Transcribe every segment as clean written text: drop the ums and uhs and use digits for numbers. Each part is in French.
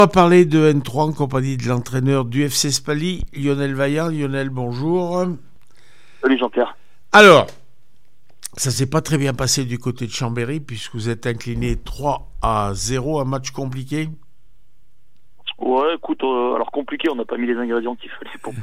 On va parler de N3 en compagnie de l'entraîneur du FC Spally, Lionel Vaillant. Lionel, bonjour. Salut Jean-Pierre. Alors, ça s'est pas très bien passé du côté de Chambéry puisque vous êtes incliné 3-0, un match compliqué. Ouais, écoute, alors compliqué, on n'a pas mis les ingrédients qu'il fallait pour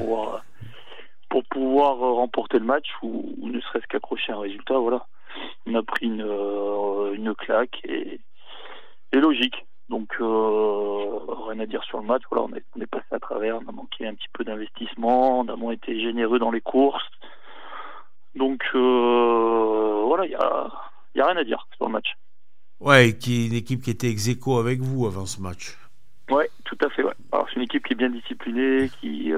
pouvoir remporter le match ou ne serait-ce qu'accrocher un résultat. Voilà, on a pris une claque et logique. Donc rien à dire sur le match. Voilà, on est passé à travers, on a manqué un petit peu d'investissement, on a moins été généreux dans les courses. Donc voilà, il y a rien à dire sur le match. Ouais, qui est une équipe qui était ex-aequo avec vous avant ce match. Ouais, tout à fait. Ouais. Alors c'est une équipe qui est bien disciplinée, qui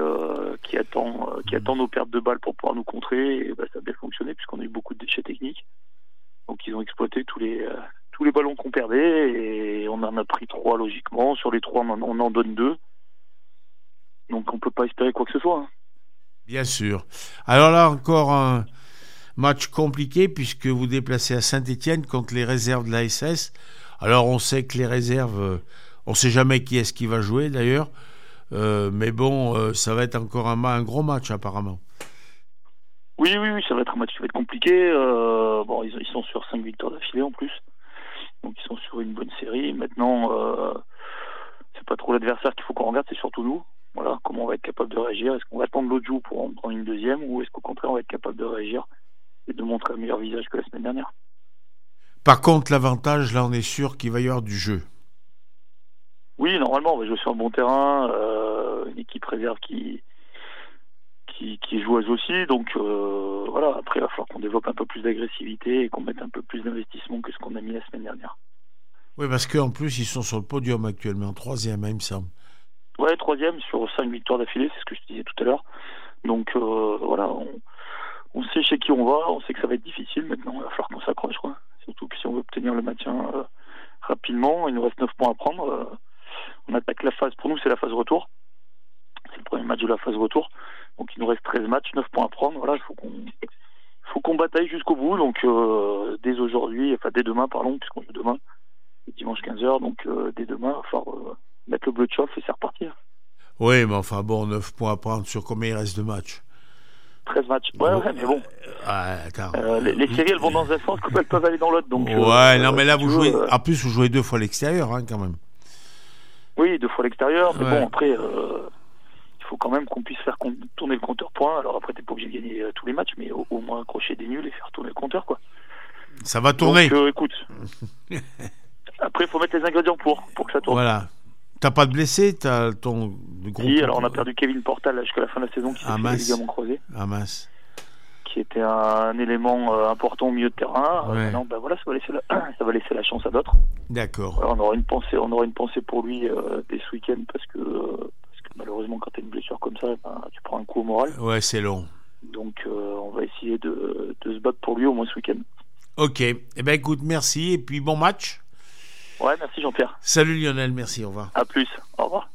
attend nos pertes de balles pour pouvoir nous contrer. Et ça a bien fonctionné puisqu'on a eu beaucoup de déchets techniques. Donc ils ont exploité tous les ballons qu'on perdait et on en a pris 3 logiquement. Sur les 3, on en donne 2. Donc on peut pas espérer quoi que ce soit. Hein. Bien sûr. Alors là encore un match compliqué puisque vous déplacez à Saint-Étienne contre les réserves de la SS. Alors on sait que les réserves, on ne sait jamais qui est-ce qui va jouer d'ailleurs, mais bon, ça va être encore un gros match apparemment. Oui, ça va être un match qui va être compliqué. Bon, ils sont sur 5 victoires d'affilée en plus, donc ils sont sur une bonne série. Maintenant, c'est pas trop l'adversaire qu'il faut qu'on regarde, c'est surtout nous. Voilà, comment on va être capable de réagir. Est-ce qu'on va attendre l'autre joue pour en prendre une deuxième, ou est-ce qu'au contraire on va être capable de réagir et de montrer un meilleur visage que la semaine dernière. Par contre, l'avantage, là, on est sûr qu'il va y avoir du jeu. Oui, normalement, on va jouer sur un bon terrain, une équipe réserve qui est joueuse aussi, donc voilà, après il va falloir qu'on développe un peu plus d'agressivité et qu'on mette un peu plus d'investissement que ce qu'on a mis la semaine dernière. Oui, parce qu'en plus, ils sont sur le podium actuellement, 3e, il me semble. Ouais, 3e sur 5 victoires d'affilée, c'est ce que je disais tout à l'heure. Donc voilà, on sait chez qui on va, on sait que ça va être difficile maintenant, il va falloir qu'on s'accroche, quoi. Surtout que si on veut obtenir le maintien rapidement, il nous reste 9 points à prendre. On attaque la phase, pour nous c'est la phase retour. C'est le premier match de la phase retour. Donc il nous reste 13 matchs, 9 points à prendre. Voilà, il faut qu'on bataille jusqu'au bout. Donc dès demain, puisqu'on joue demain, c'est dimanche 15h. Donc dès demain, il va falloir mettre le bleu de chauffe et c'est reparti. Oui, mais enfin bon, 9 points à prendre sur combien il reste de matchs? 13 matchs. Ouais, mais bon. Les séries, elles vont dans un sens comme elles peuvent aller dans l'autre. Donc, non, mais là, vous jouez. En plus, vous jouez 2 fois à l'extérieur, hein, quand même. Oui, 2 fois à l'extérieur. Mais bon, après, il faut quand même qu'on puisse faire tourner le compteur point. Alors après, t'es pas obligé de gagner tous les matchs, mais au moins accrocher des nuls et faire tourner le compteur, quoi. Ça va tourner. Donc, écoute. Après, il faut mettre les ingrédients pour que ça tourne. Voilà. T'as pas de blessé? T'as ton groupe. Si, alors on a perdu Kevin Portal jusqu'à la fin de la saison qui s'est fait le ligament croisé. Ah mince. Qui était un élément important au milieu de terrain. Ouais. Maintenant, voilà, ça va laisser la chance à d'autres. D'accord. Voilà, on aura une pensée pour lui dès ce week-end parce que malheureusement quand tu as une blessure comme ça, tu prends un coup au moral. Ouais, c'est long. Donc on va essayer de se battre pour lui au moins ce week-end. Ok. Eh ben écoute, merci et puis bon match. Ouais, merci Jean-Pierre. Salut Lionel, merci, au revoir. À plus, au revoir.